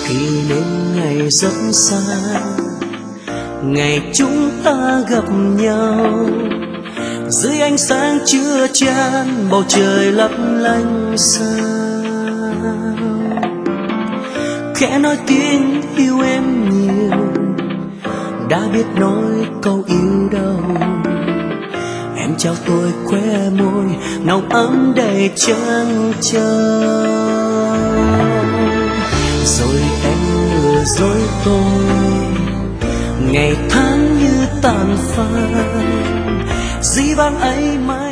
kỷ niệm ngày rất xa, ngày chúng ta gặp nhau dưới ánh sáng chứa chan, bầu trời lấp lánh sao. Khẽ nói tiếng yêu em nhiều, đã biết nói câu yêu đâu. Em trao tôi khóe môi nồng ấm đầy trăng trâu. Rồi em lừa dối tôi, ngày tháng như tàn phai, dĩ vãng ấy mãi